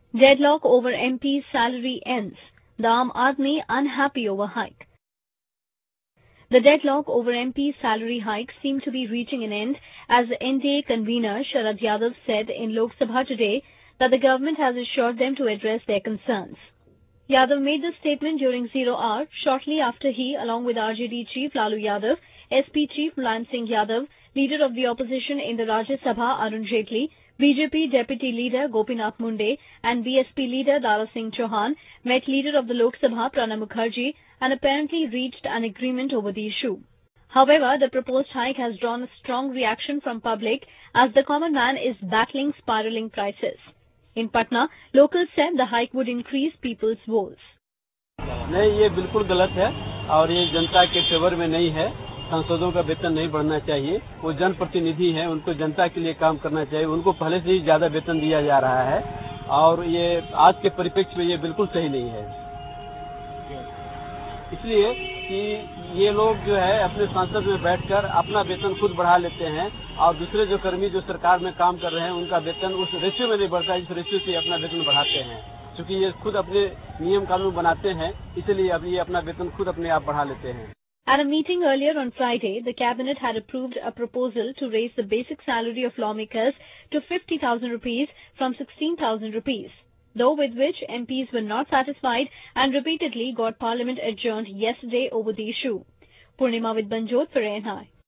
Deadlock over MP's salary ends. The Aam Aadmi unhappy over hike. The deadlock over MP's salary hikes seem to be reaching an end as the NDA convener Sharad Yadav said in Lok Sabha today that the government has assured them to address their concerns. Yadav made this statement during 0 hour shortly after he, along with RJD chief Lalu Yadav, SP chief Mulayam Singh Yadav, leader of the opposition in the Rajya Sabha Arun Jaitley, BJP deputy leader Gopinath Munde and BSP leader Dara Singh Chauhan met leader of the Lok Sabha Pranab Mukherjee and apparently reached an agreement over the issue. However, the proposed hike has drawn a strong reaction from public as the common man is battling spiraling prices. In Patna, locals said the hike would increase people's woes. नहीं, ये बिल्कुल गलत है और ये जनता के favour में नहीं है। सांसदों का वेतन नहीं बढ़ना चाहिए। वो जनप्रतिनिधि हैं, उनको जनता के लिए काम करना चाहिए। उनको पहले से ही ज्यादा वेतन दिया जा रहा है और ये आज के परिप्रेक्ष्य में ये बिल्कुल सही नहीं है। इसलिए कि ये लोग जो है अपने संसद में बैठकर अपना वेतन खुद बढ़ा लेते हैं और दूसरे जो कर्मी जो सरकार में काम कर रहे हैं उनका वेतन उस रेशियो में नहीं बढ़ता, इस रेशियो से अपना वेतन बढ़ाते हैं। क्योंकि ये खुद अपने नियम कानून बनाते हैं, इसलिए अब ये अपना वेतन खुद अपने आप बढ़ा लेते हैं। At a meeting earlier on Friday, the cabinet had approved a proposal to raise the basic salary of lawmakers to 50,000 rupees from 16,000 rupees, though with which MPs were not satisfied and repeatedly got Parliament adjourned yesterday over the issue. Purnima with Banjot for ANI.